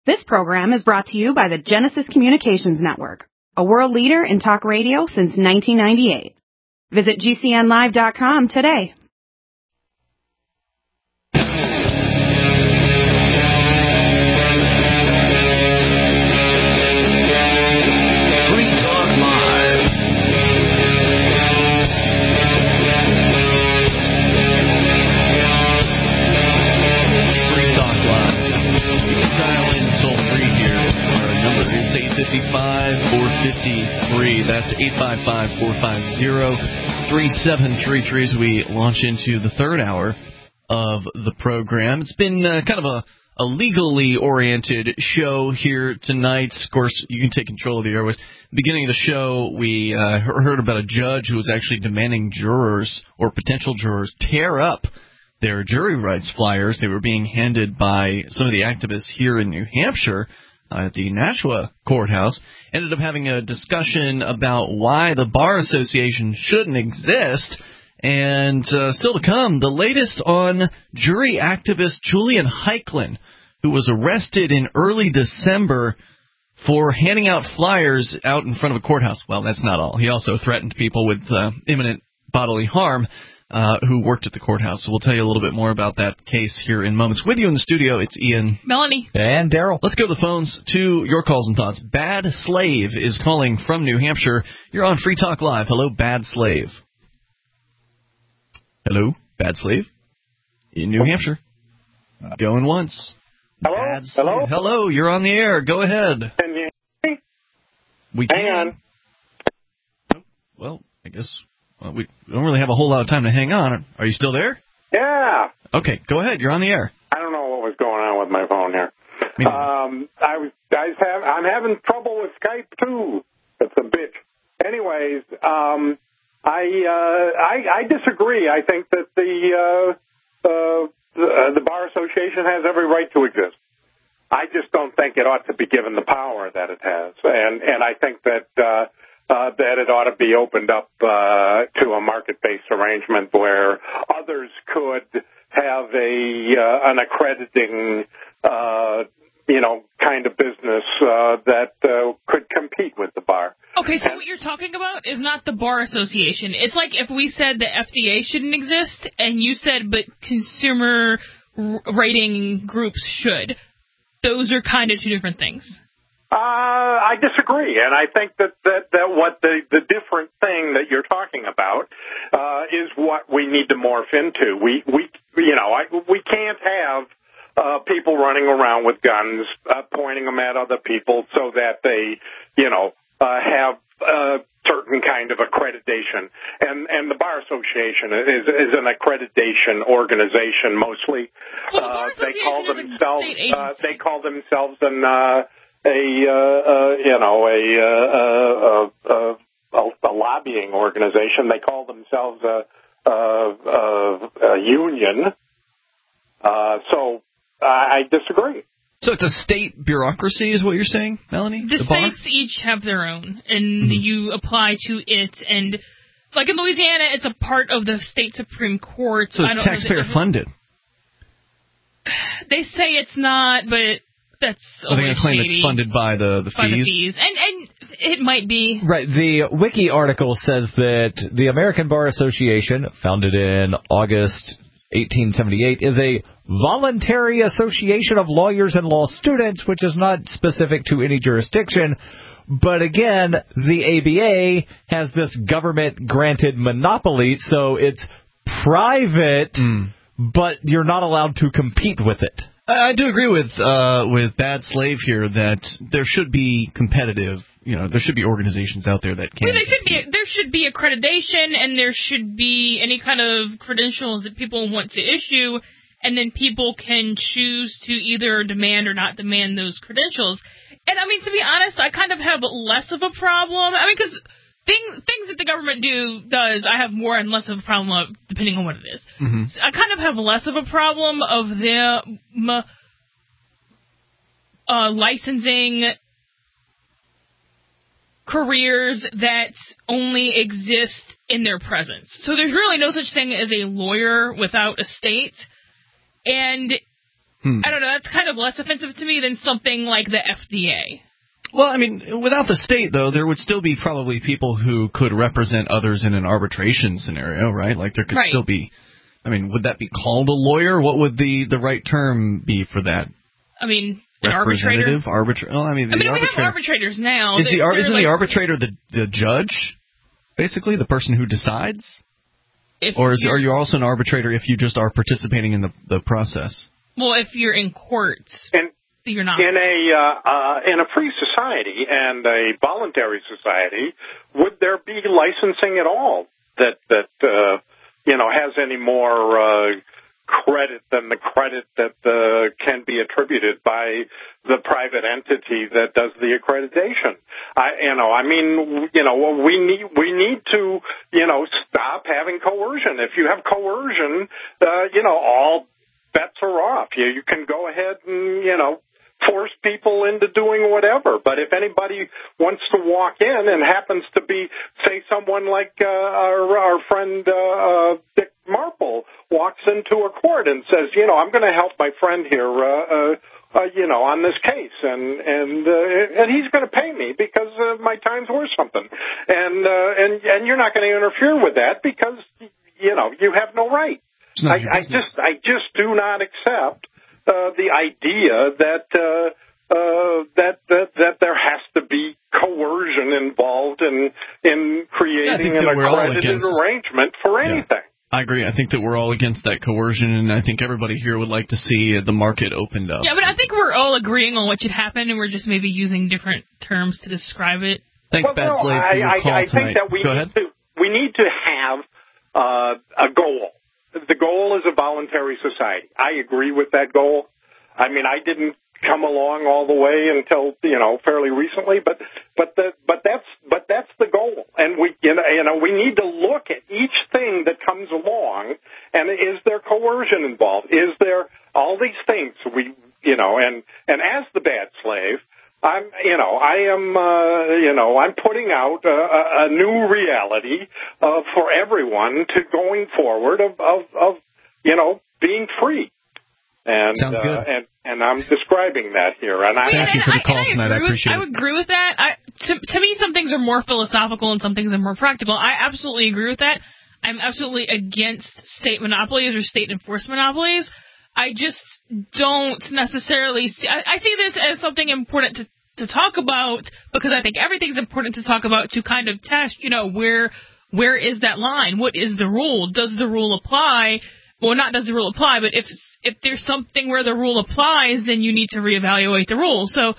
This program is brought to you by the Genesis Communications Network, a world leader in talk radio since 1998. Visit GCNlive.com today. It's 855-453. That's 855-450-3733 as we launch into the third hour of the program. It's been kind of a legally oriented show here tonight. Of course, you can take control of the airways. Beginning of the show, we heard about a judge who was actually demanding jurors or potential jurors tear up their jury rights flyers. They were being handed by some of the activists here in New Hampshire at the Nashua courthouse. Ended up having a discussion about why the Bar Association shouldn't exist. And still to come, the latest on jury activist Julian Heiklin, who was arrested in early December for handing out flyers out in front of a courthouse. Well, that's not all. He also threatened people with imminent bodily harm who worked at the courthouse. So we'll tell you a little bit more about that case here in moments. With you in the studio, it's Ian, Melanie, and Daryl. Let's go to the phones to your calls and thoughts. Bad Slave is calling from New Hampshire. You're on Free Talk Live. Hello, Bad Slave. Hello, Bad Slave in New Hampshire. Going once. Hello? Bad Slave. Hello? Hello, you're on the air. Go ahead. Can you hear me? We can. Hang on. Well, I guess we don't really have a whole lot of time to hang on. Are you still there? Yeah. Okay, go ahead. You're on the air. I don't know what was going on with my phone here. I'm having trouble with Skype too. It's a bitch. Anyways, I disagree. I think that the Bar Association has every right to exist. I just don't think it ought to be given the power that it has, and I think that that it ought to be opened up to a market-based arrangement where others could have an accrediting, kind of business that could compete with the bar. Okay, so what you're talking about is not the Bar Association. It's like if we said the FDA shouldn't exist, and you said, but consumer rating groups should. Those are kind of two different things. I disagree, and I think that what the different thing that you're talking about is what we need to morph into. We can't have people running around with guns, pointing them at other people so that they, have a certain kind of accreditation. And the Bar Association is an accreditation organization mostly. Well, they call themselves a lobbying organization. They call themselves a union. So I disagree. So it's a state bureaucracy is what you're saying, Melanie? The states each have their own, and you apply to it. And like in Louisiana, it's a part of the state Supreme Court. So it's taxpayer funded. They say it's not, but that's they're going to claim it's funded by the fees. By the fees, and it might be. Right. The Wiki article says that the American Bar Association, founded in August 1878, is a voluntary association of lawyers and law students, which is not specific to any jurisdiction. But again, the ABA has this government-granted monopoly, so it's private, but you're not allowed to compete with it. I do agree with Bad Slave here that there should be competitive, there should be organizations out there that can. Well, there should be accreditation, and there should be any kind of credentials that people want to issue, and then people can choose to either demand or not demand those credentials. And I mean, to be honest, I kind of have less of a problem. I mean, because things that the government does, I have more and less of a problem of, depending on what it is. Mm-hmm. So I kind of have less of a problem of them licensing careers that only exist in their presence. So there's really no such thing as a lawyer without a state. And I don't know, that's kind of less offensive to me than something like the FDA. Well, I mean, without the state, though, there would still be probably people who could represent others in an arbitration scenario, right? Like, there could still be... I mean, would that be called a lawyer? What would the right term be for that? I mean, an arbitrator? Well, I mean, we have arbitrators now. Isn't the arbitrator the judge, basically, the person who decides? Or are you also an arbitrator if you just are participating in the process? Well, if you're in court, you're not. In a free society and a voluntary society, would there be licensing at all that has any more credit than the credit that can be attributed by the private entity that does the accreditation? We need to stop having coercion. If you have coercion, all bets are off. You can go ahead and force people into doing whatever. But if anybody wants to walk in and happens to be, say, someone like our friend Dick Marple walks into a court and says, I'm going to help my friend here, on this case, and he's going to pay me because my time's worth something, and you're not going to interfere with that because you have no right. I just do not accept the idea that there has to be coercion involved in creating an accredited arrangement for anything. I agree. I think that we're all against that coercion, and I think everybody here would like to see the market opened up. Yeah, but I think we're all agreeing on what should happen, and we're just maybe using different terms to describe it. Thanks, Bad Slave, for your call I tonight. think that we need to have a goal. The goal is a voluntary society. I agree with that goal. I mean, I didn't come along all the way until fairly recently, but that's the goal. And we need to look at each thing that comes along, and is there coercion involved? Is there all these things? And as the Bad Slave, I'm putting out a new reality for everyone to going forward of being free. And, sounds good. And I'm describing that here. And thank you for the call tonight. I appreciate it. I would agree with that. To me, some things are more philosophical and some things are more practical. I absolutely agree with that. I'm absolutely against state monopolies or state enforced monopolies. I just don't necessarily see... I see this as something important to talk about because I think everything's important to talk about to kind of test, where is that line? What is the rule? Does the rule apply? Well, not does the rule apply, but if there's something where the rule applies, then you need to reevaluate the rule. So,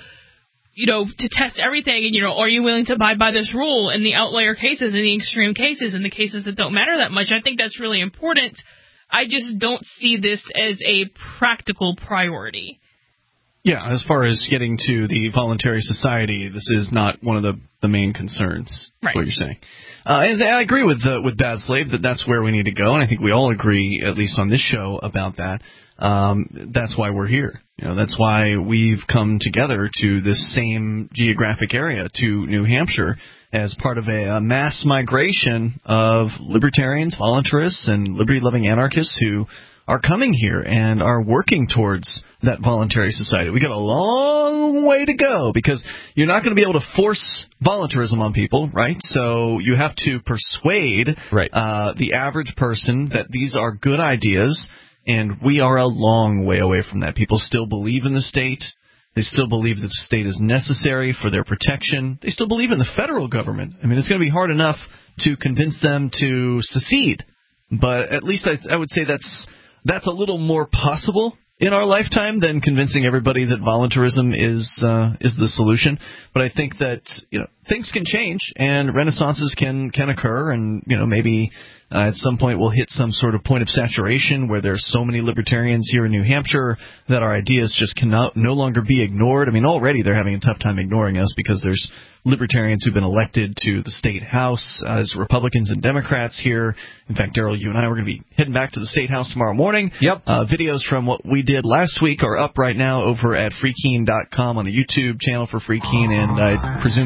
to test everything, and, are you willing to abide by this rule in the outlier cases, in the extreme cases, in the cases that don't matter that much? I think that's really important. I just don't see this as a practical priority. Yeah, as far as getting to the voluntary society, this is not one of the main concerns. Right. What you're saying. And I agree with Bad Slave that that's where we need to go, and I think we all agree, at least on this show, about that. That's why we're here. That's why we've come together to this same geographic area, to New Hampshire, as part of a mass migration of libertarians, voluntarists, and liberty-loving anarchists who are coming here and are working towards that voluntary society. We got a long way to go because you're not going to be able to force voluntarism on people, right? So you have to persuade the average person that these are good ideas, and we are a long way away from that. People still believe in the state. They still believe that the state is necessary for their protection. They still believe in the federal government. I mean, it's going to be hard enough to convince them to secede, but at least I would say that's a little more possible in our lifetime than convincing everybody that voluntarism is the solution. But I think that things can change and renaissances can occur, and maybe at some point we'll hit some sort of point of saturation where there's so many libertarians here in New Hampshire that our ideas just cannot no longer be ignored. I mean, already they're having a tough time ignoring us because there's libertarians who've been elected to the state house as Republicans and Democrats here. In fact, Daryl, you and I, we're going to be heading back to the state house tomorrow morning. Yep. Videos from what we did last week are up right now over at freekeen.com on the YouTube channel for Free Keene, and I presume you put some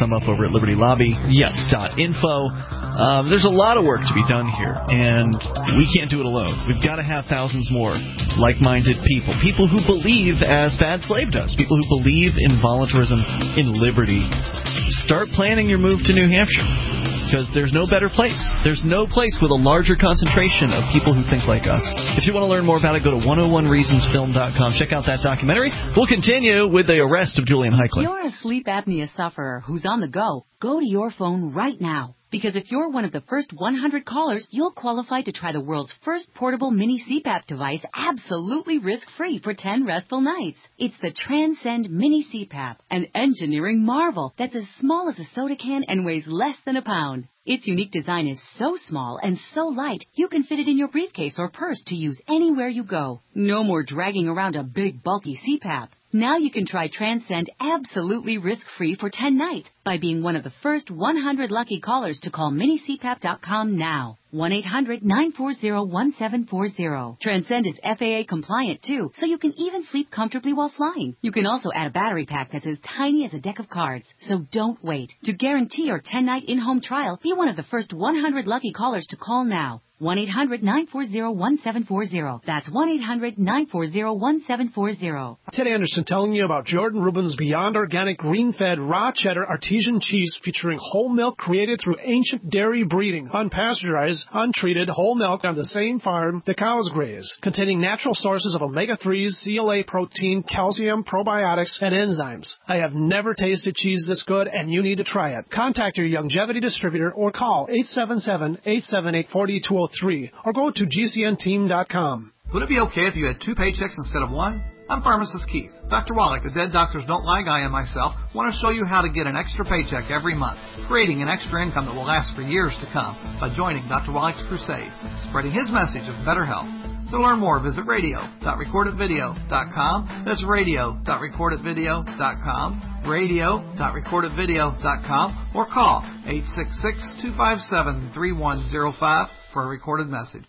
them up over at libertylobby.info. There's a lot of work to be done here, and we can't do it alone. We've got to have thousands more like-minded people who believe as Bad Slave does, people who believe in voluntarism, in liberty. Start planning your move to New Hampshire, because there's no better place. There's no place with a larger concentration of people who think like us. If you want to learn more about it, go to 101reasonsfilm.com. Check out that documentary. We'll continue with the arrest of Julian Heichling. If you're a sleep apnea sufferer who's on the go, go to your phone right now. Because if you're one of the first 100 callers, you'll qualify to try the world's first portable mini CPAP device absolutely risk-free for 10 restful nights. It's the Transcend Mini CPAP, an engineering marvel that's as small as a soda can and weighs less than a pound. Its unique design is so small and so light, you can fit it in your briefcase or purse to use anywhere you go. No more dragging around a big, bulky CPAP. Now you can try Transcend absolutely risk-free for 10 nights by being one of the first 100 lucky callers to call minicpap.com now. 1-800-940-1740. Transcend is FAA compliant too, so you can even sleep comfortably while flying. You can also add a battery pack that's as tiny as a deck of cards. So don't wait. To guarantee your 10-night in-home trial, be one of the first 100 lucky callers to call now. 1-800-940-1740. That's 1-800-940-1740. Ted Anderson telling you about Jordan Rubin's Beyond Organic Green-Fed Raw Cheddar Artesian Cheese featuring whole milk created through ancient dairy breeding, unpasteurized, untreated whole milk on the same farm the cows graze, containing natural sources of omega-3s, CLA protein, calcium, probiotics, and enzymes. I have never tasted cheese this good, and you need to try it. Contact your Youngevity distributor or call 877-878-4203 or go to gcnteam.com. Would it be okay if you had 2 paychecks instead of 1? I'm Pharmacist Keith. Dr. Wallach, the Dead Doctors Don't Lie guy, and myself want to show you how to get an extra paycheck every month, creating an extra income that will last for years to come by joining Dr. Wallach's crusade, spreading his message of better health. To learn more, visit radio.recordedvideo.com. That's radio.recordedvideo.com, radio.recordedvideo.com, or call 866-257-3105 for a recorded message.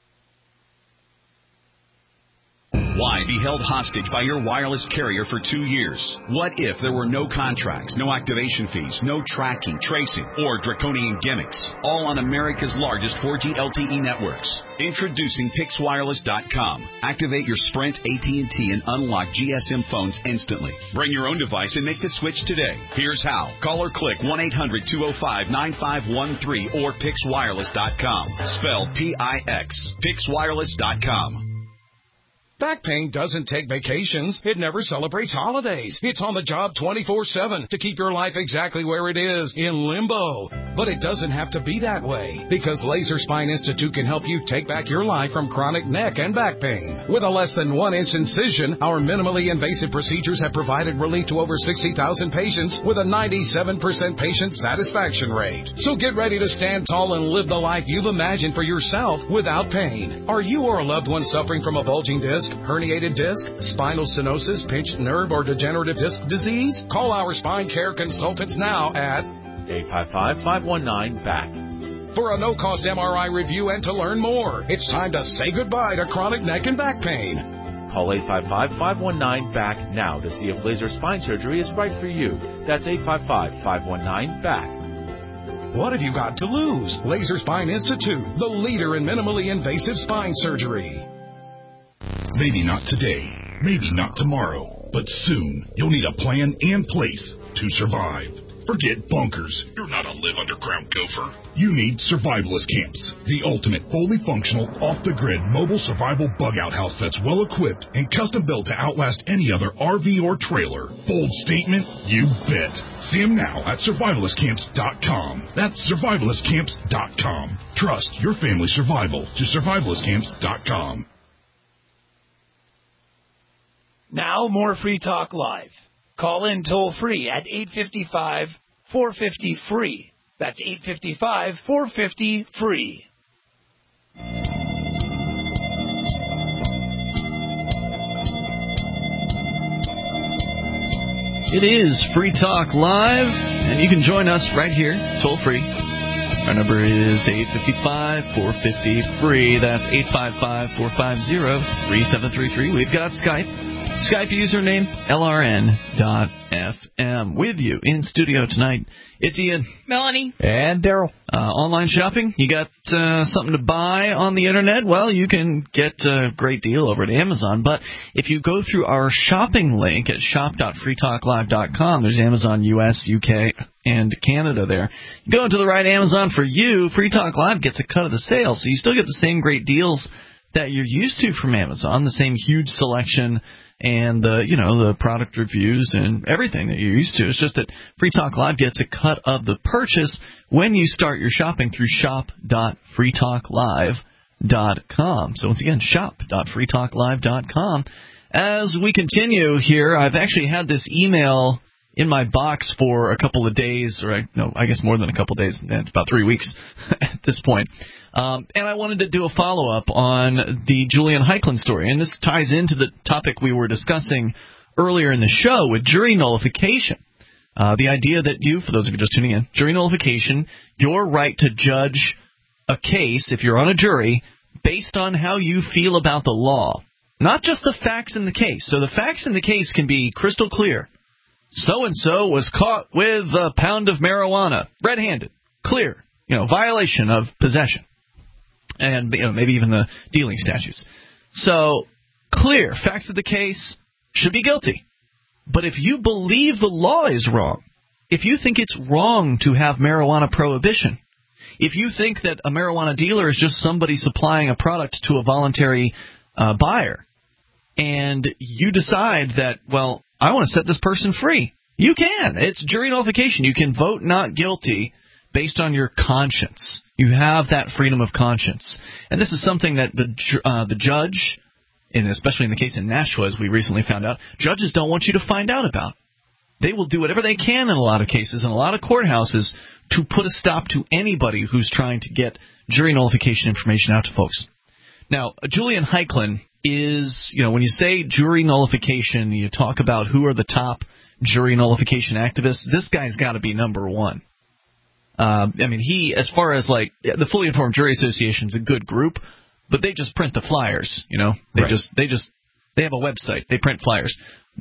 Why be held hostage by your wireless carrier for 2 years? What if there were no contracts, no activation fees, no tracking, tracing, or draconian gimmicks? All on America's largest 4G LTE networks. Introducing PixWireless.com. Activate your Sprint, AT&T, and unlock GSM phones instantly. Bring your own device and make the switch today. Here's how. Call or click 1-800-205-9513 or PixWireless.com. Spelled P-I-X. PixWireless.com. Back pain doesn't take vacations. It never celebrates holidays. It's on the job 24/7 to keep your life exactly where it is, in limbo. But it doesn't have to be that way, because Laser Spine Institute can help you take back your life from chronic neck and back pain. With a less than 1-inch incision, our minimally invasive procedures have provided relief to over 60,000 patients with a 97% patient satisfaction rate. So get ready to stand tall and live the life you've imagined for yourself without pain. Are you or a loved one suffering from a bulging disc, herniated disc, spinal stenosis, pinched nerve, or degenerative disc disease? Call our spine care consultants now at 855-519-BACK. for a no-cost MRI review and to learn more. It's time to say goodbye to chronic neck and back pain. Call 855-519-BACK now to see if laser spine surgery is right for you. That's 855-519-BACK. What have you got to lose? Laser Spine Institute, the leader in minimally invasive spine surgery. Maybe not today, maybe not tomorrow, but soon you'll need a plan and place to survive. Forget bunkers. You're not a live underground gopher. You need Survivalist Camps, the ultimate fully functional, off-the-grid mobile survival bug-out house that's well-equipped and custom-built to outlast any other RV or trailer. Bold statement? You bet. See them now at survivalistcamps.com. That's survivalistcamps.com. Trust your family's survival to survivalistcamps.com. Now more Free Talk Live. Call in toll-free at 855-450-FREE. That's 855-450-FREE. It is Free Talk Live, and you can join us right here, toll-free. Our number is 855-450-FREE. That's 855-450-3733. We've got Skype. Skype username, LRN.FM. FM. With you in studio tonight, it's Ian, Melanie, and Daryl. Online shopping, you got something to buy on the internet? Well, you can get a great deal over at Amazon, but if you go through our shopping link at shop.freetalklive.com, there's Amazon US, UK, and Canada there. You go into the right Amazon for you, Free Talk Live gets a cut of the sale, so you still get the same great deals that you're used to from Amazon, the same huge selection and the product reviews and everything that you're used to. It's just that Free Talk Live gets a cut of the purchase when you start your shopping through shop.freetalklive.com. So once again, shop.freetalklive.com. As we continue here, I've actually had this email in my box for a couple of days, or I guess more than a couple of days, about 3 weeks at this point. And I wanted to do a follow-up on the Julian Heiklin story. And this ties into the topic we were discussing earlier in the show with jury nullification. The idea that you, for those of you just tuning in, jury nullification, your right to judge a case, if you're on a jury, based on how you feel about the law. Not just the facts in the case. So the facts in the case can be crystal clear. So-and-so was caught with a pound of marijuana, red-handed, clear, violation of possession. And maybe even the dealing statutes. So, clear, facts of the case, should be guilty. But if you believe the law is wrong, if you think it's wrong to have marijuana prohibition, if you think that a marijuana dealer is just somebody supplying a product to a voluntary buyer, and you decide that, well, I want to set this person free, you can. It's jury nullification. You can vote not guilty based on your conscience. You have that freedom of conscience. And this is something that the judge, and especially in the case in Nashua, as we recently found out, judges don't want you to find out about. They will do whatever they can in a lot of cases, in a lot of courthouses, to put a stop to anybody who's trying to get jury nullification information out to folks. Now, Julian Heiklin is, when you say jury nullification, you talk about who are the top jury nullification activists, this guy's got to be number one. He, as far as the Fully Informed Jury Association is a good group, but they just print the flyers. They have a website. They print flyers.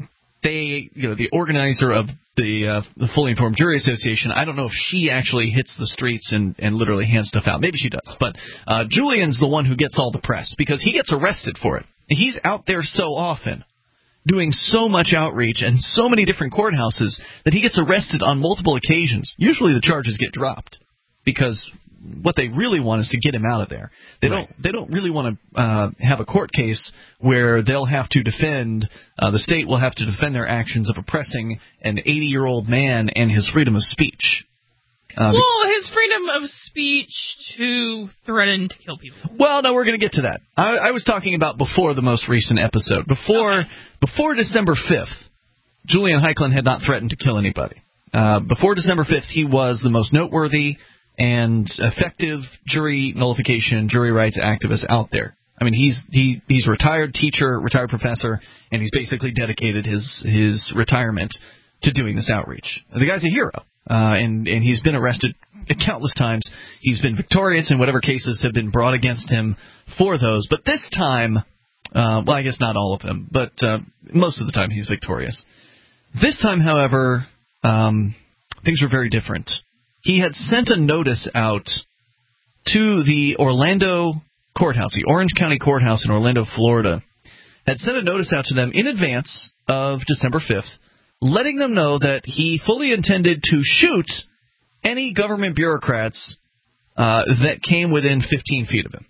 The organizer of the Fully Informed Jury Association, I don't know if she actually hits the streets and literally hands stuff out. Maybe she does, but Julian's the one who gets all the press because he gets arrested for it. He's out there so often, doing so much outreach and so many different courthouses that he gets arrested on multiple occasions. Usually the charges get dropped because what they really want is to get him out of there. They don't really want to have a court case where they'll have to defend, the state will have to defend their actions of oppressing an 80-year-old man and his freedom of speech. His freedom of speech to threaten to kill people. Well, no, we're going to get to that. I was talking about before the most recent episode. Before December 5th, Julian Heiklin had not threatened to kill anybody. Before December 5th, he was the most noteworthy and effective jury nullification, jury rights activist out there. He's a retired teacher, retired professor, and he's basically dedicated his retirement to doing this outreach. The guy's a hero. And he's been arrested countless times. He's been victorious in whatever cases have been brought against him for those. But this time, I guess not all of them, but most of the time he's victorious. This time, however, things were very different. He had sent a notice out to the Orlando courthouse, the Orange County Courthouse in Orlando, Florida, had sent a notice out to them in advance of December 5th, letting them know that he fully intended to shoot any government bureaucrats that came within 15 feet of him.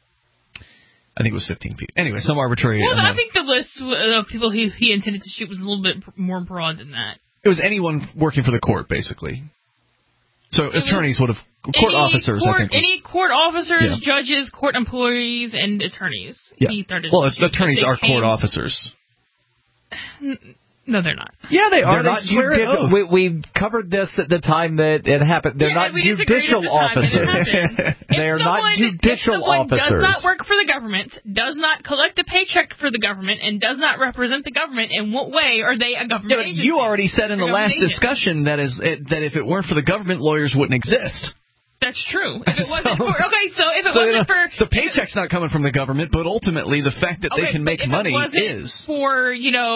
I think it was 15 feet. Anyway, some arbitrary... Well, I think the list of people he intended to shoot was a little bit more broad than that. It was anyone working for the court, basically. So attorneys would have... Court officers, I think. Any court officers, judges, court employees, and attorneys. Yeah. Attorneys are court officers. No, they're not. Yeah, they are. They're not judicial. We covered this at the time that it happened. They're not judicial officers. They're not judicial officers. If someone does not work for the government, does not collect a paycheck for the government, and does not represent the government, in what way are they a government agency? You already said in the last discussion that if it weren't for the government, lawyers wouldn't exist. That's true. If it wasn't for the paycheck's not coming from the government, but ultimately the fact that they can make money is for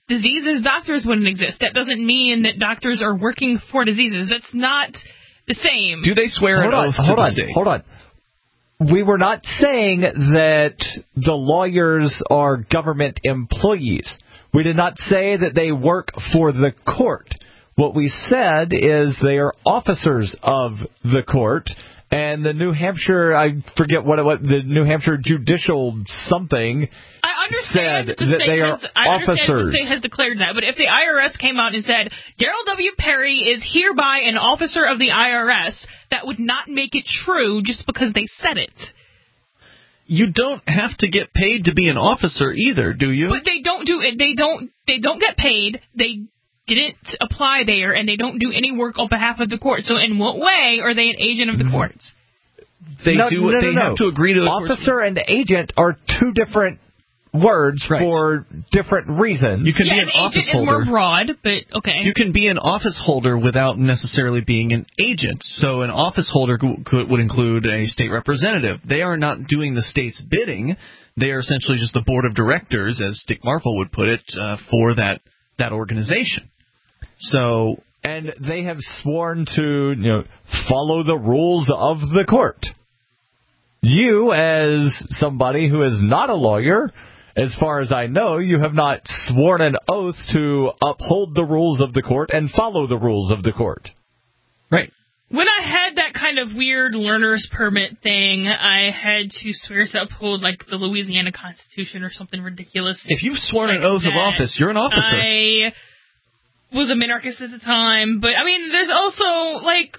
diseases, doctors wouldn't exist. That doesn't mean that doctors are working for diseases. That's not the same. Do they swear an oath to the state? Hold on. We were not saying that the lawyers are government employees. We did not say that they work for the court. What we said is they are officers of the court. And the New Hampshire, I forget what the New Hampshire Judicial something said that they are officers. I understand the state has declared that, but if the IRS came out and said, Daryl W. Perry is hereby an officer of the IRS, that would not make it true just because they said it. You don't have to get paid to be an officer either, do you? But they don't do it. They don't get paid. They didn't apply there, and they don't do any work on behalf of the court. So in what way are they an agent of the courts? They have to agree to the officer and agent are two different words for different reasons. You can be an office holder. Agent is more broad, but okay. You can be an office holder without necessarily being an agent. So an office holder would include a state representative. They are not doing the state's bidding. They are essentially just the board of directors, as Dick Marple would put it, for that organization. So, and they have sworn to follow the rules of the court. You, as somebody who is not a lawyer, as far as I know, you have not sworn an oath to uphold the rules of the court and follow the rules of the court. Right. When I had that kind of weird learner's permit thing, I had to swear to uphold, like, the Louisiana Constitution or something ridiculous. If you've sworn an oath of office, you're an officer. I was a minarchist at the time, but, I mean, there's also, like,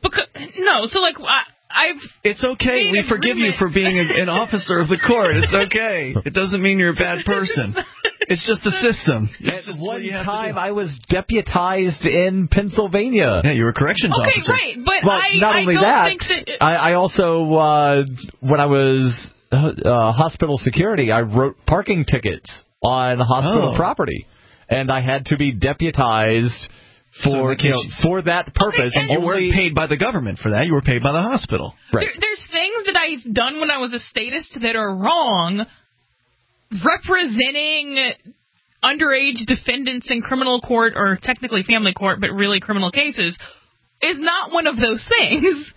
It's okay. We forgive you for being an officer of the court. It's okay. It doesn't mean you're a bad person. It's just the system. At one time, I was deputized in Pennsylvania. Yeah, you were a corrections officer. Okay, right, but not only that, I also, when I was hospital security, I wrote parking tickets on hospital property, and I had to be deputized for that purpose. And you weren't paid by the government for that. You were paid by the hospital. Right. There's things that I've done when I was a statist that are wrong. Representing underage defendants in criminal court, or technically family court, but really criminal cases, is not one of those things.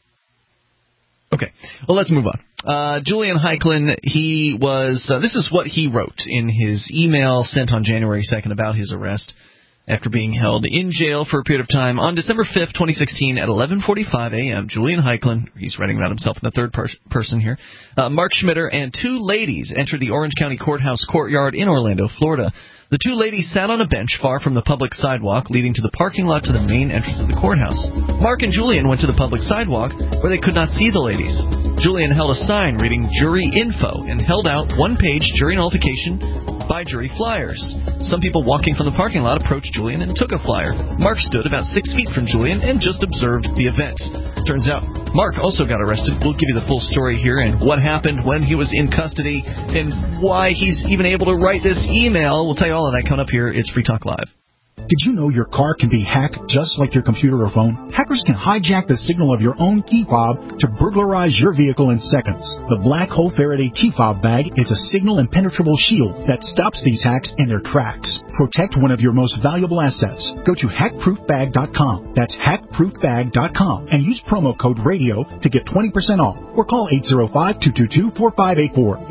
Okay. Well, let's move on. Julian Heiklin, he was... this is what he wrote in his email sent on January 2nd about his arrest after being held in jail for a period of time. On December 5th, 2016, at 11:45 a.m., Julian Heiklin, he's writing about himself in the third person here, Mark Schmitter, and two ladies entered the Orange County Courthouse courtyard in Orlando, Florida. The two ladies sat on a bench far from the public sidewalk leading to the parking lot to the main entrance of the courthouse. Mark and Julian went to the public sidewalk where they could not see the ladies. Julian held a sign reading Jury Info and held out one-page jury nullification by jury flyers. Some people walking from the parking lot approached Julian and took a flyer. Mark stood about 6 feet from Julian and just observed the event. Turns out Mark also got arrested. We'll give you the full story here and what happened when he was in custody and why he's even able to write this email. We'll tell you all of that coming up here. It's Free Talk Live. Did you know your car can be hacked just like your computer or phone? Hackers can hijack the signal of your own key fob to burglarize your vehicle in seconds. The Black Hole Faraday key fob bag is a signal impenetrable shield that stops these hacks in their tracks. Protect one of your most valuable assets. Go to hackproofbag.com. That's hackproofbag.com and use promo code RADIO to get 20% off or call 805-222-4584.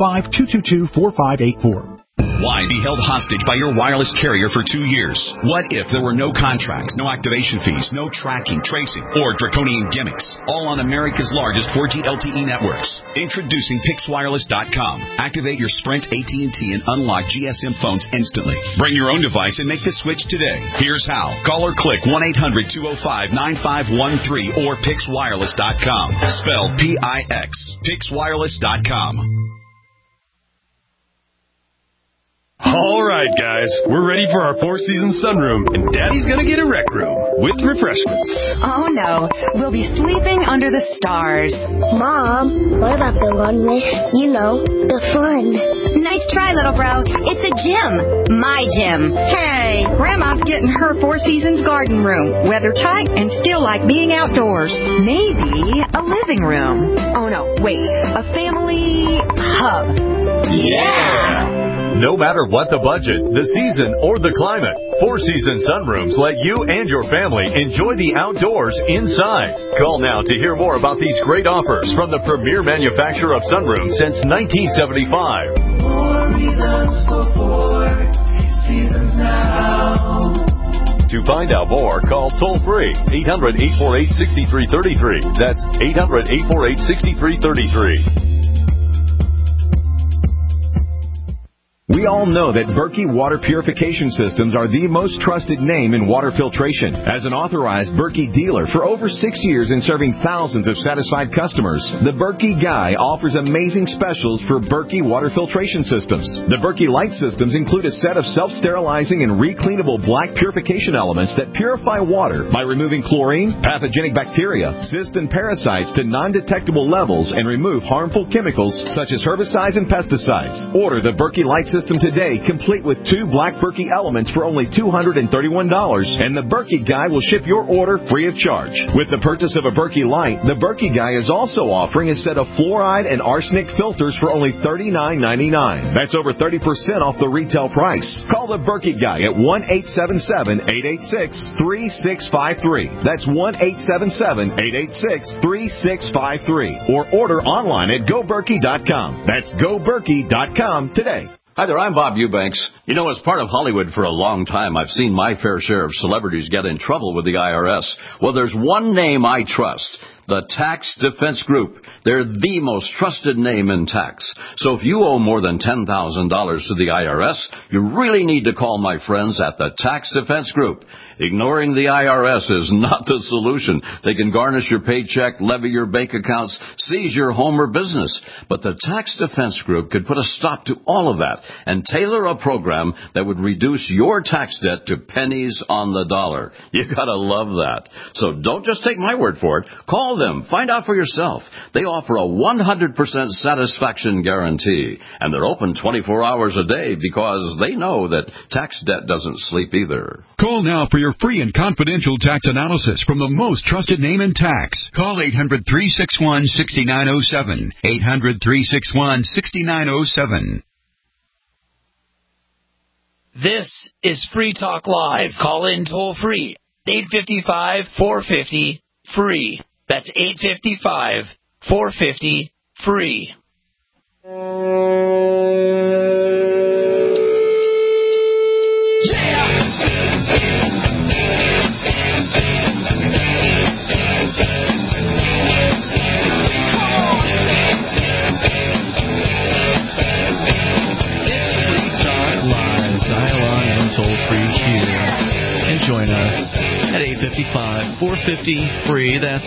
805-222-4584. Why be held hostage by your wireless carrier for 2 years? What if there were no contracts, no activation fees, no tracking, tracing, or draconian gimmicks? All on America's largest 4G LTE networks. Introducing PixWireless.com. Activate your Sprint, AT&T, and unlock GSM phones instantly. Bring your own device and make the switch today. Here's how. Call or click 1-800-205-9513 or PixWireless.com. Spelled P-I-X. PixWireless.com. All right, guys, we're ready for our four-season sunroom, and Daddy's gonna get a rec room with refreshments. Oh, no. We'll be sleeping under the stars. Mom, what about the one with, the fun? Nice try, little bro. It's a gym. My gym. Hey, Grandma's getting her Four Seasons garden room. Weather tight and still like being outdoors. Maybe a living room. Oh, no, wait. A family hub. Yeah! No matter what the budget, the season, or the climate, Four Seasons Sunrooms let you and your family enjoy the outdoors inside. Call now to hear more about these great offers from the premier manufacturer of sunrooms since 1975. More reasons for Four Seasons now. To find out more, call toll-free 800-848-6333. That's 800-848-6333. We all know that Berkey Water Purification Systems are the most trusted name in water filtration. As an authorized Berkey dealer for over 6 years and serving thousands of satisfied customers, the Berkey Guy offers amazing specials for Berkey Water Filtration Systems. The Berkey Light Systems include a set of self-sterilizing and recleanable black purification elements that purify water by removing chlorine, pathogenic bacteria, cysts, and parasites to non-detectable levels and remove harmful chemicals such as herbicides and pesticides. Order the Berkey Light System today, complete with 2 black Berkey elements for only $231, and the Berkey Guy will ship your order free of charge. With the purchase of a Berkey Light, the Berkey Guy is also offering a set of fluoride and arsenic filters for only $39.99. That's over 30% off the retail price. Call the Berkey Guy at 1-877-886-3653. That's 1-877-886-3653. Or order online at GoBerkey.com. That's GoBerkey.com today. Hi there, I'm Bob Eubanks. You know, as part of Hollywood for a long time, I've seen my fair share of celebrities get in trouble with the IRS. Well, there's one name I trust. The Tax Defense Group. They're the most trusted name in tax. So if you owe more than $10,000 to the IRS, you really need to call my friends at the Tax Defense Group. Ignoring the IRS is not the solution. They can garnish your paycheck, levy your bank accounts, seize your home or business. But the Tax Defense Group could put a stop to all of that and tailor a program that would reduce your tax debt to pennies on the dollar. You gotta love that. So don't just take my word for it. Call them. Find out for yourself. They offer a 100% satisfaction guarantee. And they're open 24 hours a day because they know that tax debt doesn't sleep either. Call now for your free and confidential tax analysis from the most trusted name in tax. Call 800-361-6907. 800-361-6907. This is Free Talk Live. Call in toll free. 855-450-FREE. That's 855-450-FREE. Join us at 855-450-FREE. That's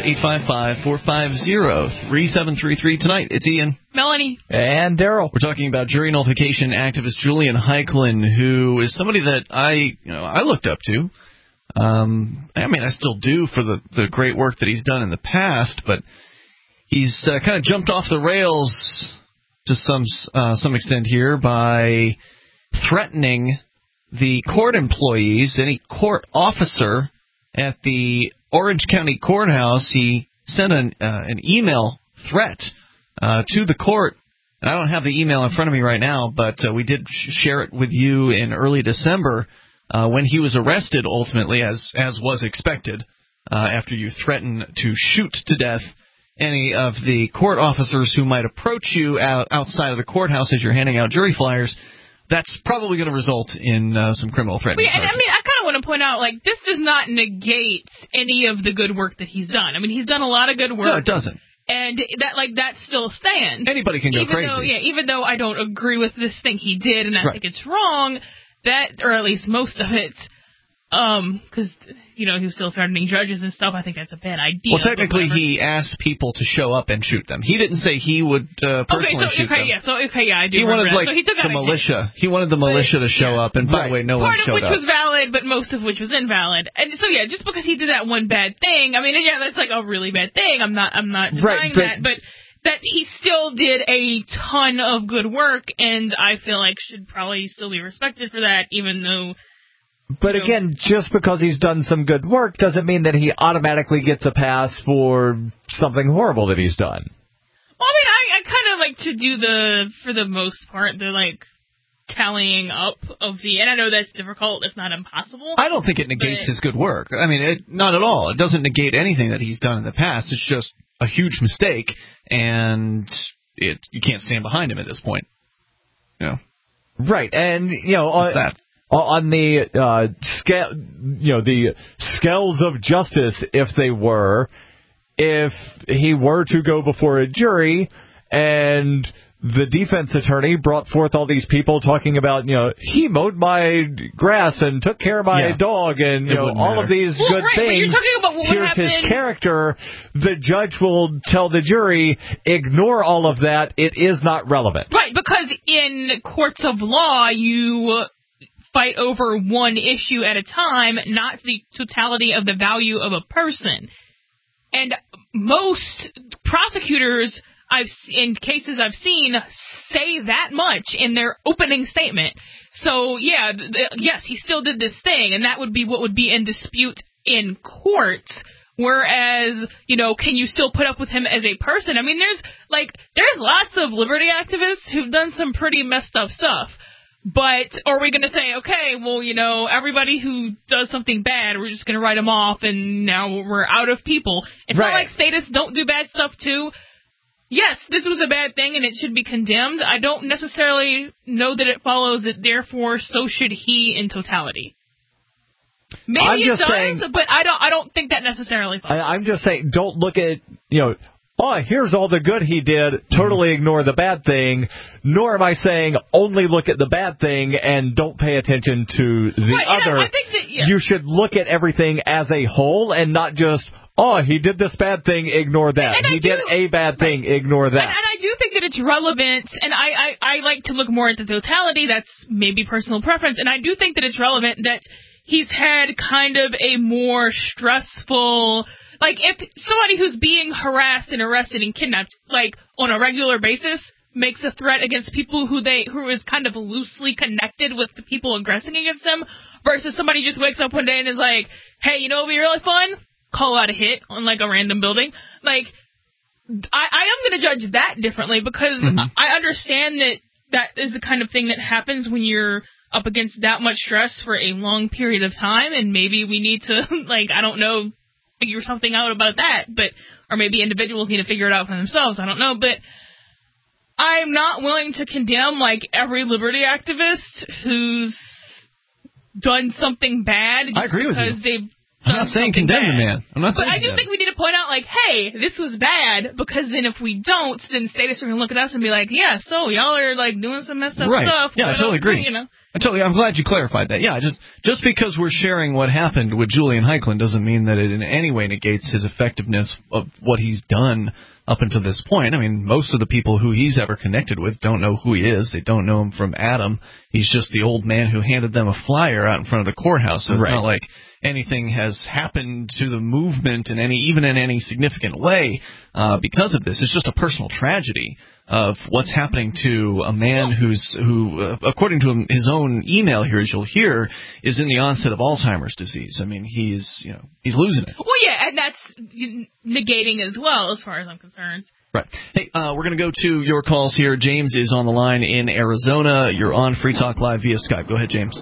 855-450-3733. Tonight, it's Ian, Melanie, and Daryl. We're talking about jury nullification activist Julian Heiklin, who is somebody that I looked up to. I mean, I still do for the great work that he's done in the past, but he's kind of jumped off the rails to some extent here by threatening the court employees, any court officer at the Orange County Courthouse. He sent an email threat to the court. And I don't have the email in front of me right now, but we did share it with you in early December when he was arrested, ultimately, as was expected, after you threatened to shoot to death any of the court officers who might approach you outside of the courthouse as you're handing out jury flyers. That's probably going to result in some criminal threatening charges. I mean, I kind of want to point out, like, this does not negate any of the good work that he's done. I mean, he's done a lot of good work. No, it doesn't. And that still stands. Anybody can go crazy. Even though I don't agree with this thing he did, and I think it's wrong, or at least most of it, because, he was still threatening judges and stuff. I think that's a bad idea. Well, technically, he asked people to show up and shoot them. He didn't say he would personally shoot them. I do he remember wanted, that. So he took the militia. He wanted the militia to show up, and by the way, no one showed up. Part of which was valid, but most of which was invalid. And so, just because he did that one bad thing, I mean, that's like a really bad thing. I'm not denying that, but that he still did a ton of good work, and I feel like should probably still be respected for that, even though... But again, just because he's done some good work doesn't mean that he automatically gets a pass for something horrible that he's done. Well, I mean, I kind of like to do for the most part, tallying up of the, and I know that's difficult, it's not impossible. I don't think it negates his good work. I mean, not at all. It doesn't negate anything that he's done in the past. It's just a huge mistake, and you can't stand behind him at this point. You know. Right, and on the scale, the scales of justice, if he were to go before a jury and the defense attorney brought forth all these people talking about, he mowed my grass and took care of my dog and, all of these good things. But you're talking about what Here's happened. his character. The judge will tell the jury, ignore all of that. It is not relevant. Right, because in courts of law, you fight over one issue at a time, not the totality of the value of a person. And most prosecutors, in cases I've seen, say that much in their opening statement. So, yes, he still did this thing, and that would be what would be in dispute in court. Whereas, can you still put up with him as a person? I mean, there's lots of liberty activists who've done some pretty messed up stuff. But are we going to say, okay, well, everybody who does something bad, we're just going to write them off, and now we're out of people? It's not like statists don't do bad stuff, too. Yes, this was a bad thing, and it should be condemned. I don't necessarily know that it follows that, therefore, so should he in totality. Maybe it does, but I don't think that necessarily follows. I'm just saying, don't look at, here's all the good he did, totally ignore the bad thing, nor am I saying only look at the bad thing and don't pay attention to the other. I think that, You should look at everything as a whole and not just, he did this bad thing, ignore that. And he did a bad thing, ignore that. And I do think that it's relevant, and I like to look more at the totality. That's maybe personal preference. And I do think that it's relevant that he's had kind of a more stressful, if somebody who's being harassed and arrested and kidnapped, on a regular basis, makes a threat against people who is kind of loosely connected with the people aggressing against them, versus somebody just wakes up one day and is like, hey, what would be really fun? Call out a hit on a random building. I am going to judge that differently because I understand that is the kind of thing that happens when you're up against that much stress for a long period of time, and maybe we need to I don't know, figure something out about that, or maybe individuals need to figure it out for themselves. I don't know, but I'm not willing to condemn every liberty activist who's done something bad just I agree with because you. they've I'm not saying condemn the man. I'm not saying I do think we need to point out, hey, this was bad, because then if we don't, then statists are going to look at us and be like, yeah, so y'all are, doing some messed up stuff. Yeah, I totally agree. I'm glad you clarified that. Yeah, just because we're sharing what happened with Julian Heiklin doesn't mean that it in any way negates his effectiveness of what he's done up until this point. I mean, most of the people who he's ever connected with don't know who he is. They don't know him from Adam. He's just the old man who handed them a flyer out in front of the courthouse. So it's not like anything has happened to the movement even in any significant way because of this. It's just a personal tragedy of what's happening to a man who, according to his own email here, as you'll hear, is in the onset of Alzheimer's disease. I mean, he's losing it. Well, yeah, and that's negating as well, as far as I'm concerned. Right. Hey, we're going to go to your calls here. James is on the line in Arizona. You're on Free Talk Live via Skype. Go ahead, James.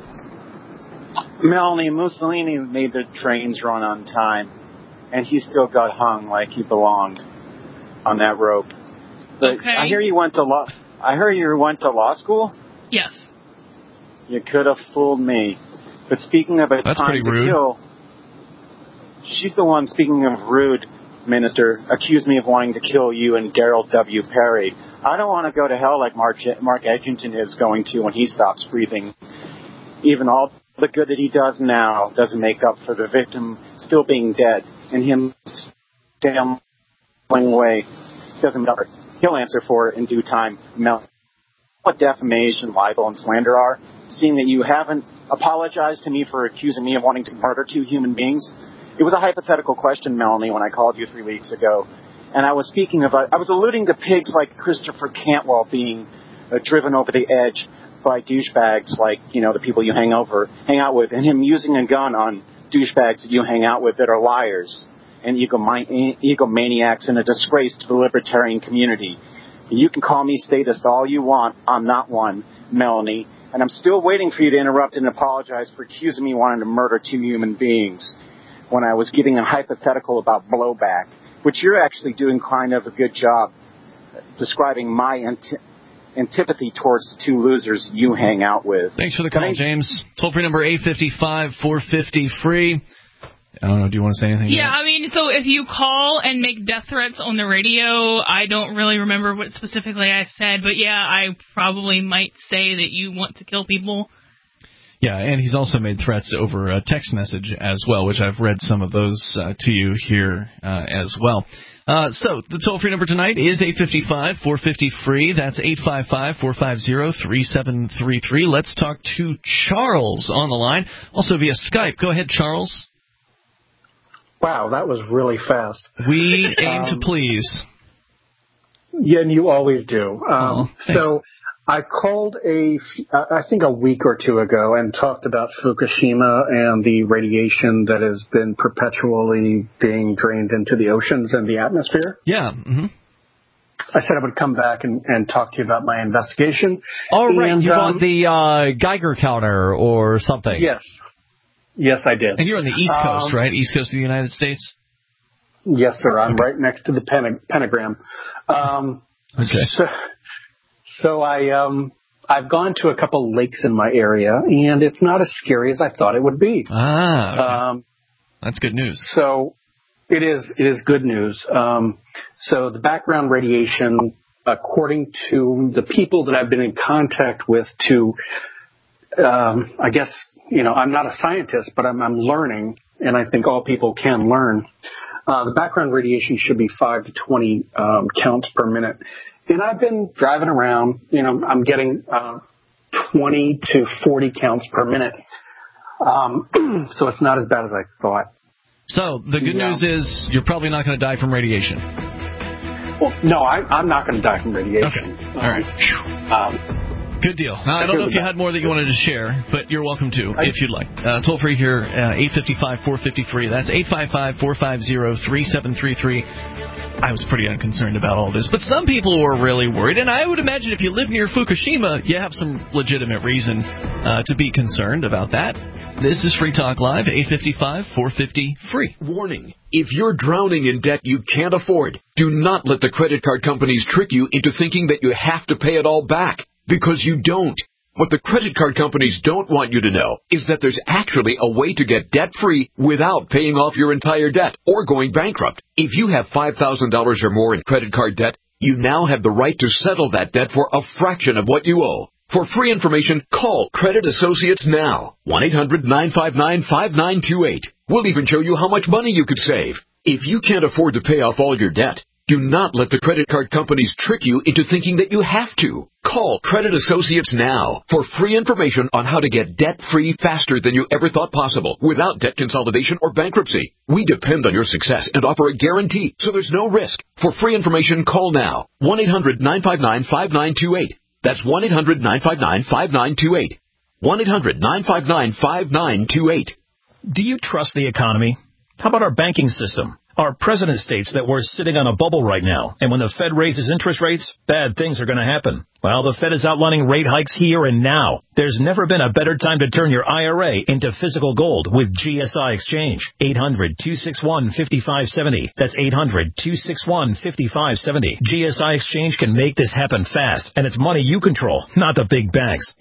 Melanie, Mussolini made the trains run on time, and he still got hung like he belonged on that rope. But okay. I hear you went to law school? Yes. You could have fooled me. But speaking of That's time to rude. kill, she's the one, speaking of rude, Minister, accused me of wanting to kill you and Daryl W. Perry. I don't want to go to hell like Mark Edgington is going to when he stops breathing. Even all the good that he does now doesn't make up for the victim still being dead, and him stambling away doesn't matter. He'll answer for it in due time. Mel, what defamation, libel, and slander are, seeing that you haven't apologized to me for accusing me of wanting to murder two human beings. It was a hypothetical question, Melanie, when I called you 3 weeks ago, and I was alluding to pigs like Christopher Cantwell being driven over the edge by douchebags like, the people you hang out with, and him using a gun on douchebags that you hang out with that are liars and egomaniacs and a disgrace to the libertarian community. You can call me statist all you want. I'm not one, Melanie. And I'm still waiting for you to interrupt and apologize for accusing me of wanting to murder 2 human beings when I was giving a hypothetical about blowback, which you're actually doing kind of a good job describing my antipathy towards the 2 losers you hang out with. Thanks for the call, James. Toll-free number 855-450-FREE. I don't know, do you want to say anything? Yeah, I mean, so if you call and make death threats on the radio, I don't really remember what specifically I said, but yeah, I probably might say that you want to kill people. Yeah, and he's also made threats over a text message as well, which I've read some of those to you here as well. So the toll-free number tonight is 855-450-FREE. That's 855-450-3733. Let's talk to Charles on the line, also via Skype. Go ahead, Charles. Wow, that was really fast. We aim to please. Yeah, and you always do. So I called I think a week or 2 ago and talked about Fukushima and the radiation that has been perpetually being drained into the oceans and the atmosphere. Yeah. Mm-hmm. I said I would come back and talk to you about my investigation. Oh, right. You want the Geiger counter or something. Yes. Yes, I did. And you're on the East Coast, right? East Coast of the United States? Yes, sir. I'm right next to the pentagram. Okay. So I've gone to a couple lakes in my area, and it's not as scary as I thought it would be. Okay. That's good news. So it is good news. So the background radiation, according to the people that I've been in contact with I guess, I'm not a scientist, but I'm learning, and I think all people can learn. The background radiation should be 5 to 20 counts per minute. And I've been driving around, I'm getting 20 to 40 counts per minute. So it's not as bad as I thought. So the good news is you're probably not going to die from radiation. Well, no, I'm not going to die from radiation. Okay. All right. Good deal. Now, I don't know if you had more that you wanted to share, but you're welcome to if you'd like. Toll free here, 855-450-FREE. That's 855-450-3733. I was pretty unconcerned about all this, but some people were really worried, and I would imagine if you live near Fukushima, you have some legitimate reason to be concerned about that. This is Free Talk Live, 855-450-FREE. Warning. If you're drowning in debt you can't afford, do not let the credit card companies trick you into thinking that you have to pay it all back. Because you don't. What the credit card companies don't want you to know is that there's actually a way to get debt-free without paying off your entire debt or going bankrupt. If you have $5,000 or more in credit card debt, you now have the right to settle that debt for a fraction of what you owe. For free information, call Credit Associates now. 1-800-959-5928. We'll even show you how much money you could save. If you can't afford to pay off all your debt, do not let the credit card companies trick you into thinking that you have to. Call Credit Associates now for free information on how to get debt-free faster than you ever thought possible without debt consolidation or bankruptcy. We depend on your success and offer a guarantee, so there's no risk. For free information, call now. 1-800-959-5928. That's 1-800-959-5928. 1-800-959-5928. Do you trust the economy? How about our banking system? Our president states that we're sitting on a bubble right now, and when the Fed raises interest rates, bad things are going to happen. Well, the Fed is outlining rate hikes here and now. There's never been a better time to turn your IRA into physical gold with GSI Exchange. 800-261-5570. That's 800-261-5570. GSI Exchange can make this happen fast, and it's money you control, not the big banks.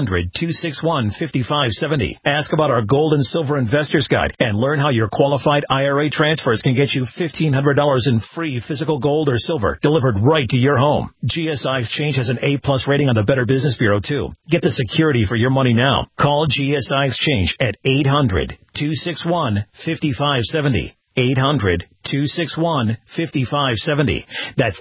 800-261-5570. Ask about our Gold and Silver Investors Guide and learn how your qualified IRA transfers can get you $1,500 in free physical gold or silver delivered right to your home. GSI Exchange has an A+ rating on the Better Business Bureau, too. Get the security for your money now. Call GSI Exchange at 800-261-5570. 800-261-5570. That's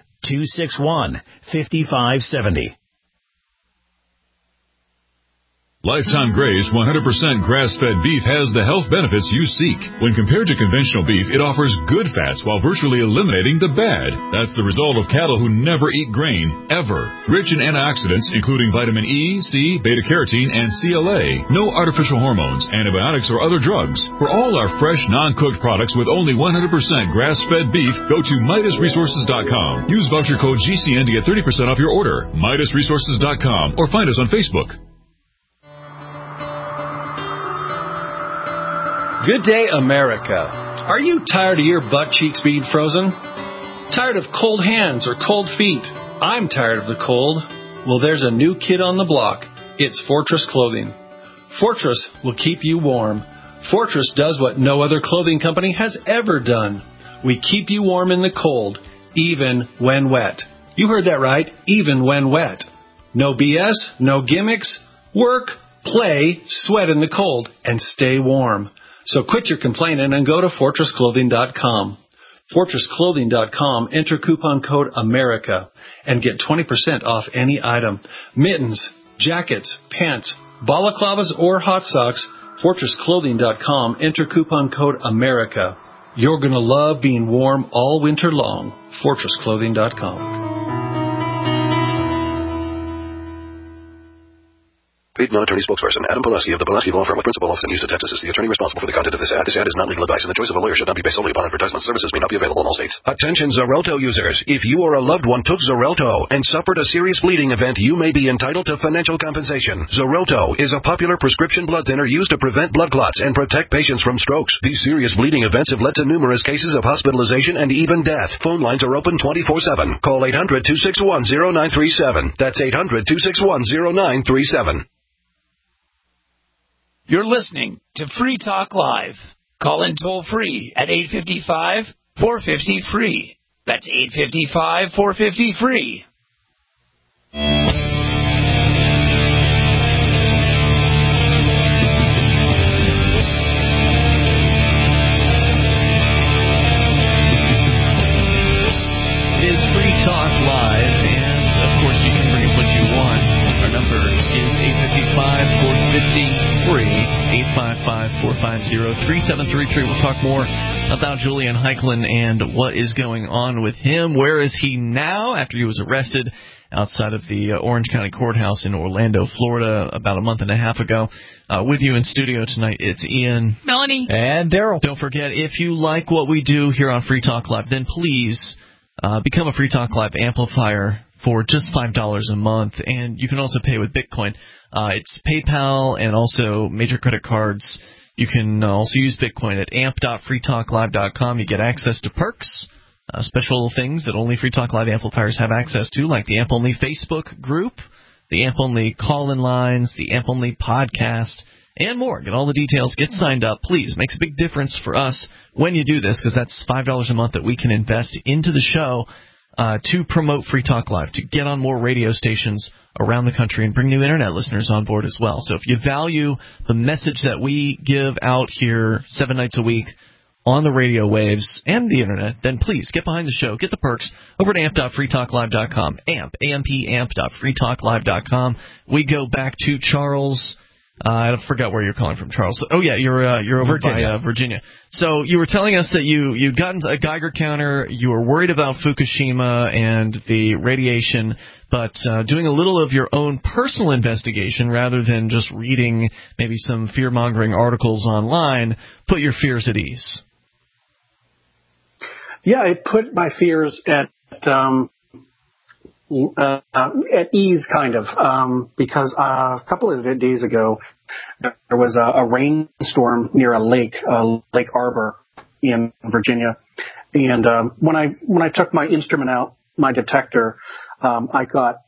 800-261-5570. Lifetime Graze 100% grass-fed beef has the health benefits you seek. When compared to conventional beef, it offers good fats while virtually eliminating the bad. That's the result of cattle who never eat grain, ever. Rich in antioxidants, including vitamin E, C, beta-carotene, and CLA. No artificial hormones, antibiotics, or other drugs. For all our fresh, non-cooked products with only 100% grass-fed beef, go to MidasResources.com. Use voucher code GCN to get 30% off your order. MidasResources.com or find us on Facebook. Good day, America. Are you tired of your butt cheeks being frozen? Tired of cold hands or cold feet? I'm tired of the cold. Well, there's a new kid on the block. It's Fortress Clothing. Fortress will keep you warm. Fortress does what no other clothing company has ever done. We keep you warm in the cold, even when wet. You heard that right, even when wet. No BS, no gimmicks. Work, play, sweat in the cold, and stay warm. So quit your complaining and go to FortressClothing.com. FortressClothing.com, enter coupon code AMERICA and get 20% off any item. Mittens, jackets, pants, balaclavas, or hot socks. FortressClothing.com, enter coupon code AMERICA. You're going to love being warm all winter long. FortressClothing.com. Paid non-attorney spokesperson Adam Pulaski of the Pulaski Law Firm with principal office in Houston, Texas is the attorney responsible for the content of this ad. This ad is not legal advice, and the choice of a lawyer should not be based solely upon advertisement. Services may not be available in all states. Attention Xarelto users. If you or a loved one took Xarelto and suffered a serious bleeding event, you may be entitled to financial compensation. Xarelto is a popular prescription blood thinner used to prevent blood clots and protect patients from strokes. These serious bleeding events have led to numerous cases of hospitalization and even death. Phone lines are open 24/7. Call 800-261-0937. That's 800-261-0937. You're listening to Free Talk Live. Call in toll free at 855-450-FREE. That's 855-450-FREE. It is Free Talk Live, and of course you can bring up what you want. Our number is 855-450-FREE, 855-450-3733. We'll talk more about Julian Heiklin and what is going on with him. Where is he now after he was arrested outside of the Orange County Courthouse in Orlando, Florida, about a month and a half ago? With you in studio tonight, it's Ian, Melanie, and Daryl. Don't forget, if you like what we do here on Free Talk Live, then please become a Free Talk Live amplifier for just $5 a month, and you can also pay with Bitcoin. It's PayPal and also major credit cards. You can also use Bitcoin at amp.freetalklive.com. You get access to perks, special things that only Free Talk Live amplifiers have access to, like the AMP-only Facebook group, the AMP-only call-in lines, the AMP-only podcast, and more. Get all the details. Get signed up, please. Makes a big difference for us when you do this, because that's $5 a month that we can invest into the show to promote Free Talk Live, to get on more radio stations around the country and bring new Internet listeners on board as well. So if you value the message that we give out here 7 nights a week on the radio waves and the Internet, then please get behind the show. Get the perks over at amp.freetalklive.com. amp.freetalklive.com. We go back to Charles. I forgot where you're calling from, Charles. Oh, yeah, you're over by Virginia. So you were telling us that you'd gotten a Geiger counter, you were worried about Fukushima and the radiation, but doing a little of your own personal investigation rather than just reading maybe some fear-mongering articles online put your fears at ease. Yeah, it put my fears at ease, kind of, because a couple of days ago there was a rainstorm near a lake, Lake Arbor in Virginia, and when I took my instrument out, my detector, I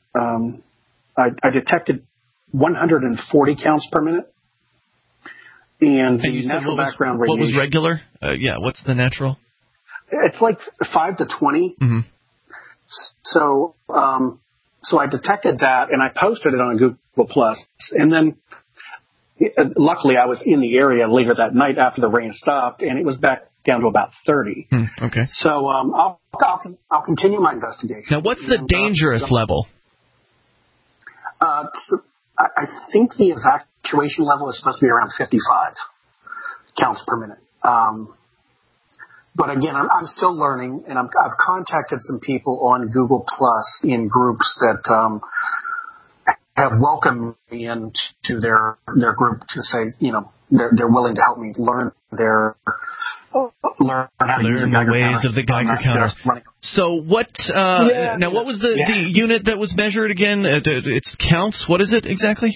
detected 140 counts per minute, and the natural background radiation. What was regular? What's the natural? It's like 5 to 20. Mm-hmm. So I detected that, and I posted it on Google Plus, and then luckily I was in the area later that night after the rain stopped, and it was back down to about 30. Okay. So I'll continue my investigation. Now, what's the dangerous level? I think the evacuation level is supposed to be around 55 counts per minute. But again, I'm still learning, and I've contacted some people on Google Plus in groups that have welcomed me into their group to say, they're willing to help me learn how to use the ways of the Geiger counter. So what? Now, what was the unit that was measured again? It's counts. What is it exactly?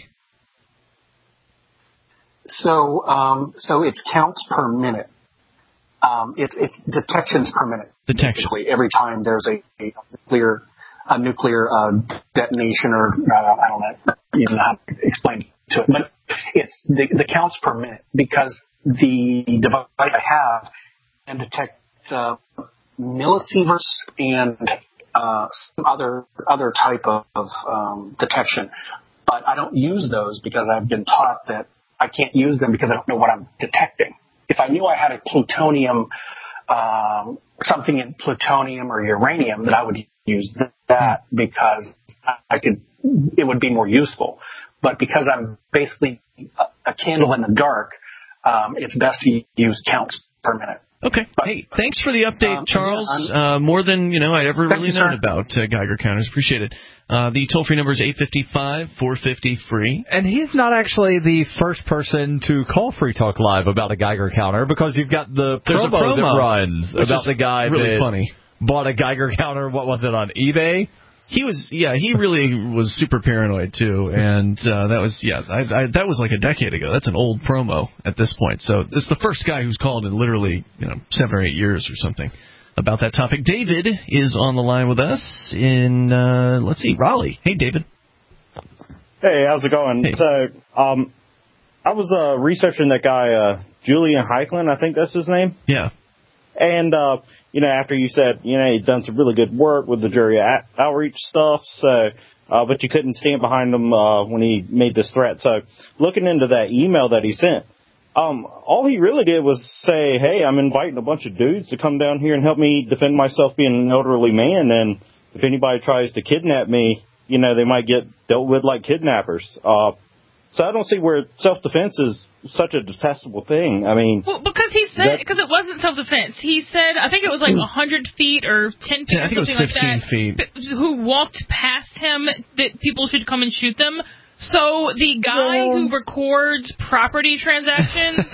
So it's counts per minute. It's detections per minute. Basically, every time there's a nuclear detonation, or I don't know how to explain to it, but it's the counts per minute, because the device I have can detect millisieverts and some other type of detection, but I don't use those because I've been taught that I can't use them because I don't know what I'm detecting. If I knew I had a plutonium, something in plutonium or uranium, then I would use that because it would be more useful. But because I'm basically a candle in the dark, it's best to use counts per minute. Okay. Hey, thanks for the update, Charles. More than I'd ever really known about Geiger counters. Appreciate it. The toll-free number is 855-450-FREE. And he's not actually the first person to call Free Talk Live about a Geiger counter, because you've got the promo that runs about the guy really that funny. Bought a Geiger counter. What was it, on eBay? He really was super paranoid too, and that was like a decade ago. That's an old promo at this point. So this is the first guy who's called in literally 7 or 8 years or something about that topic. David is on the line with us in Raleigh. Hey, David. Hey, how's it going? Hey. So I was researching that guy Julian Heiklin, I think that's his name. Yeah. And, after you said, he'd done some really good work with the jury outreach stuff, so, but you couldn't stand behind him when he made this threat. So looking into that email that he sent, all he really did was say, hey, I'm inviting a bunch of dudes to come down here and help me defend myself being an elderly man, and if anybody tries to kidnap me, they might get dealt with like kidnappers. So I don't see where self-defense is such a detestable thing. I mean... Well, because it wasn't self-defense. He said, I think it was like 100 feet or 10 feet or something like that. I think it was 15 feet. Who walked past him that people should come and shoot them. So the guy who records property transactions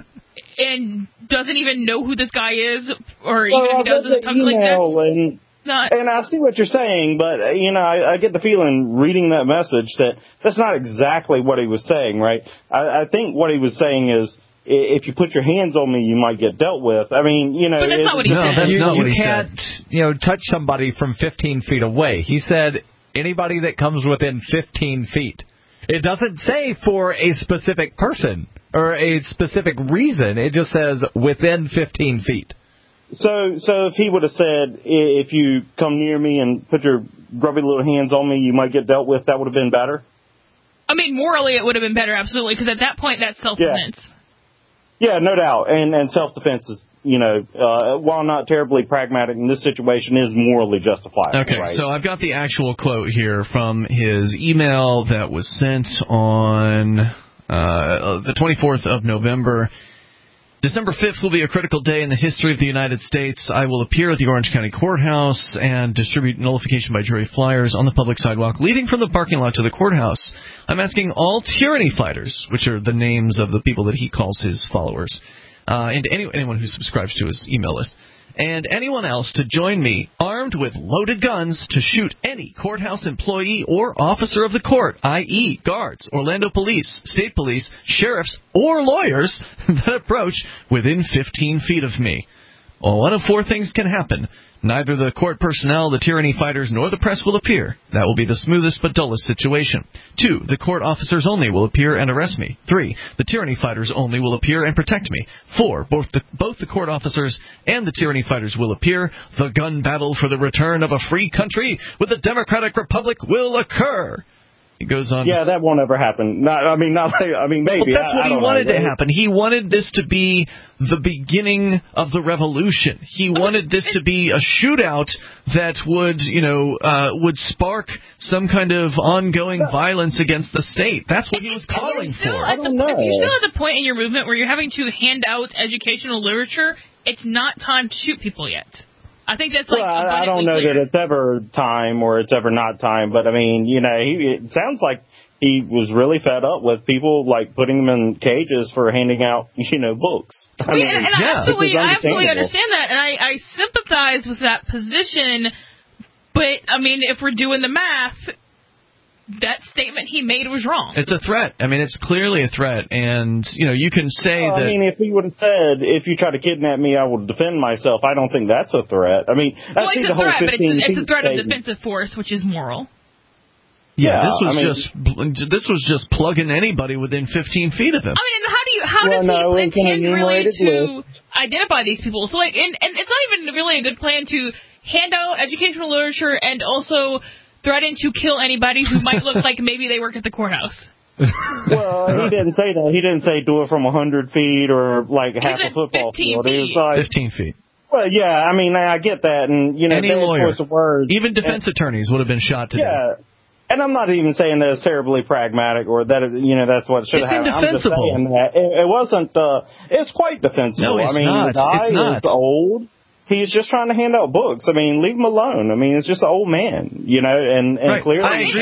and doesn't even know who this guy is, or even if he doesn't, talks like that. And I see what you're saying, but, I get the feeling reading that message that that's not exactly what he was saying, right? I think what he was saying is, if you put your hands on me, you might get dealt with. I mean, But that's not what he said. That's not what he said. You can't, touch somebody from 15 feet away. He said anybody that comes within 15 feet. It doesn't say for a specific person or a specific reason. It just says within 15 feet. So if he would have said, if you come near me and put your grubby little hands on me, you might get dealt with, that would have been better? I mean, morally it would have been better, absolutely, because at that point that's self-defense. Yeah, no doubt. And self-defense is, while not terribly pragmatic in this situation, is morally justifiable. Okay, right? So I've got the actual quote here from his email that was sent on the 24th of November. December 5th will be a critical day in the history of the United States. I will appear at the Orange County Courthouse and distribute nullification by jury flyers on the public sidewalk leading from the parking lot to the courthouse. I'm asking all tyranny fighters, which are the names of the people that he calls his followers, and anyone who subscribes to his email list, and anyone else to join me armed with loaded guns to shoot any courthouse employee or officer of the court, i.e. guards, Orlando police, state police, sheriffs, or lawyers that approach within 15 feet of me. Well, one of four things can happen. Neither the court personnel, the tyranny fighters, nor the press will appear. That will be the smoothest but dullest situation. 2, the court officers only will appear and arrest me. 3, the tyranny fighters only will appear and protect me. 4, both the court officers and the tyranny fighters will appear. The gun battle for the return of a free country with a democratic republic will occur. He goes on. Yeah, that won't ever happen. Maybe. Well, that's what he wanted to happen. He wanted this to be the beginning of the revolution. He wanted this to be a shootout that would spark some kind of ongoing violence against the state. That's what he was calling for. I don't know. If you're still at the point in your movement where you're having to hand out educational literature, it's not time to shoot people yet. I think that's I don't know clear. that it's ever time or it's ever not time, but it sounds like he was really fed up with people putting them in cages for handing out, books. I absolutely understand that, and I sympathize with that position. But if we're doing the math, that statement he made was wrong. It's a threat. It's clearly a threat, and you can say that. If he would have said, "If you try to kidnap me, I will defend myself," I don't think that's a threat. It's a threat, but it's a threat of defensive force, which is moral. Yeah, this was just plugging anybody within 15 feet of him. How does he intend really to identify these people? So and it's not even really a good plan to hand out educational literature and also threaten to kill anybody who might look like maybe they work at the courthouse. Well, he didn't say that. He didn't say do it from 100 feet or half a football field. He was 15 feet. Well, yeah, I get that, and any lawyer, choice of words, even defense attorneys would have been shot today. Yeah, and I'm not even saying that it's terribly pragmatic or that that's what should have happened. It's indefensible. I'm just saying that it wasn't. It's quite defensible. No, it's not. The guy it's not. is old. He's just trying to hand out books. leave him alone. It's just an old man, and right. clearly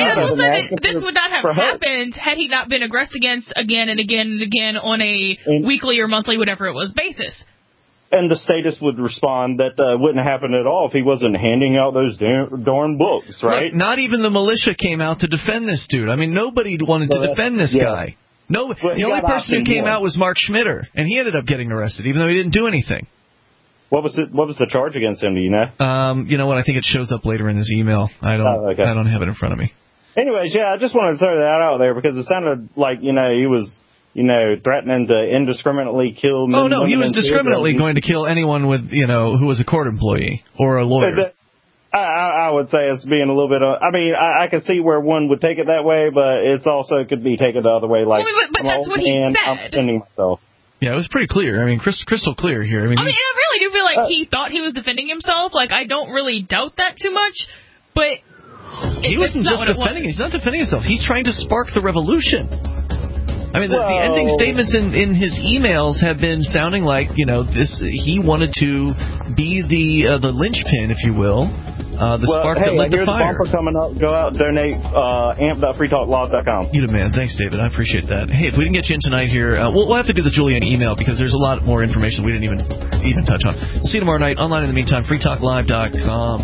this would not have happened had he not been aggressed against again and again and again on a weekly or monthly, whatever it was, basis. And the status would respond that wouldn't happen at all if he wasn't handing out those darn books, right? Look, not even the militia came out to defend this dude. Nobody wanted to defend this guy. No, the only person who came out was Mark Schmitter, and he ended up getting arrested, even though he didn't do anything. What was the charge against him? Do you know? You know what? I think it shows up later in his email. I don't have it in front of me. Anyways, I just wanted to throw that out there because it sounded like he was threatening to indiscriminately kill men. Oh no, he was discriminately going to kill anyone with who was a court employee or a lawyer. I would say it's being a little bit. I could see where one would take it that way, but it's also could be taken the other way. But that's what he said. I'm defending myself. Yeah, it was pretty clear. Crystal clear here. I really do feel like he thought he was defending himself. I don't really doubt that too much, but he wasn't just defending. He's not defending himself. He's trying to spark the revolution. The ending statements in his emails have been sounding like he wanted to be the linchpin, if you will, the spark that lit the fire. Here's a bumper coming up. Go out, donate, amp.freetalklaw.com. You the man. Thanks, David. I appreciate that. Hey, if we didn't get you in tonight here, we'll have to do the Julian email because there's a lot more information we didn't even touch on. See you tomorrow night. Online in the meantime, freetalklive.com.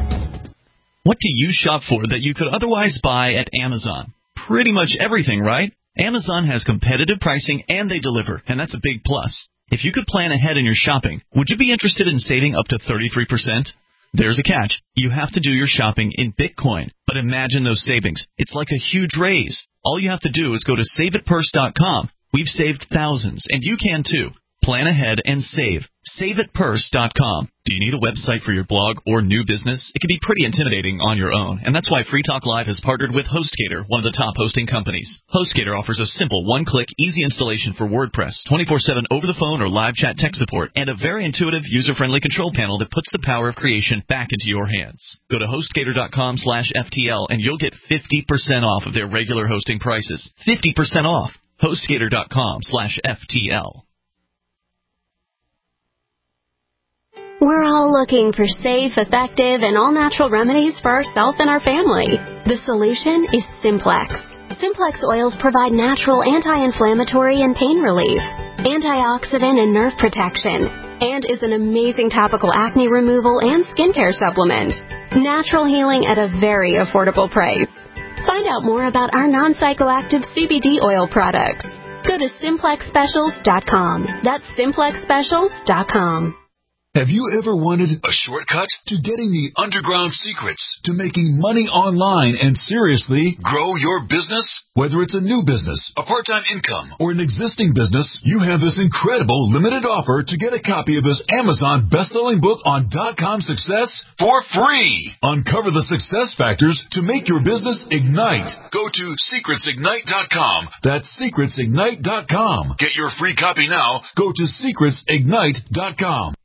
What do you shop for that you could otherwise buy at Amazon? Pretty much everything, right? Amazon has competitive pricing and they deliver, and that's a big plus. If you could plan ahead in your shopping, would you be interested in saving up to 33%? There's a catch. You have to do your shopping in Bitcoin. But imagine those savings. It's like a huge raise. All you have to do is go to SaveItPurse.com. We've saved thousands, and you can too. Plan ahead and save. SaveItPurse.com. Do you need a website for your blog or new business? It can be pretty intimidating on your own, and that's why Free Talk Live has partnered with HostGator, one of the top hosting companies. HostGator offers a simple one-click, easy installation for WordPress, 24/7 over-the-phone or live chat tech support, and a very intuitive, user-friendly control panel that puts the power of creation back into your hands. Go to HostGator.com/FTL, and you'll get 50% off of their regular hosting prices. 50% off. HostGator.com/FTL. We're all looking for safe, effective, and all-natural remedies for ourselves and our family. The solution is Simplex. Simplex oils provide natural anti-inflammatory and pain relief, antioxidant and nerve protection, and is an amazing topical acne removal and skincare supplement. Natural healing at a very affordable price. Find out more about our non-psychoactive CBD oil products. Go to SimplexSpecials.com. That's SimplexSpecials.com. Have you ever wanted a shortcut to getting the underground secrets to making money online and seriously grow your business? Whether it's a new business, a part-time income, or an existing business, you have this incredible limited offer to get a copy of this Amazon best-selling book on .com success for free. Uncover the success factors to make your business ignite. Go to secretsignite.com. That's secretsignite.com. Get your free copy now. Go to secretsignite.com.